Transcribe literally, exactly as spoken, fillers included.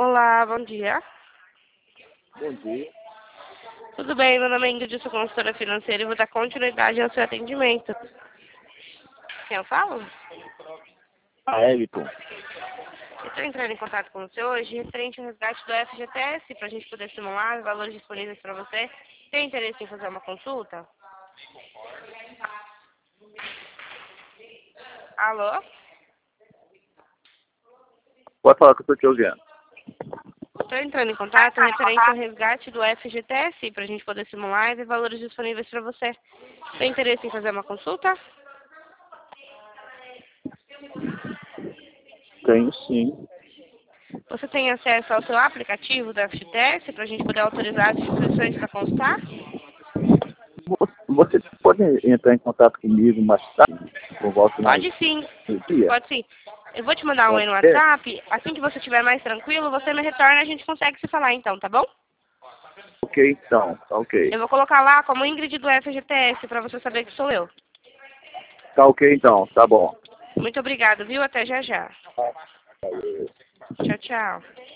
Olá, bom dia. Bom dia. Tudo bem? Meu nome é Ingrid, eu sou consultora financeira e vou dar continuidade ao seu atendimento. Quem eu falo? A Everton. Estou entrando em contato com você hoje referente ao resgate do F G T S para a gente poder simular os valores disponíveis para você. Tem interesse em fazer uma consulta? Alô? Pode falar que eu estou te ouvindo. Estou entrando em contato referente ao resgate do F G T S para a gente poder simular e ver valores disponíveis para você. Tem interesse em fazer uma consulta? Tenho sim. Você tem acesso ao seu aplicativo do F G T S para a gente poder autorizar as inscrições para constar? Você pode entrar em contato comigo mais tarde, por volta mais Pode sim, do dia? pode sim. Eu vou te mandar um Pode e no ser? WhatsApp. Assim que você estiver mais tranquilo, você me retorna e a gente consegue se falar então, tá bom? Ok, então. Tá ok. Eu vou colocar lá como Ingrid do F G T S para você saber que sou eu. Tá ok, então. Tá bom. Muito obrigada, viu? Até já já. Tchau, tchau.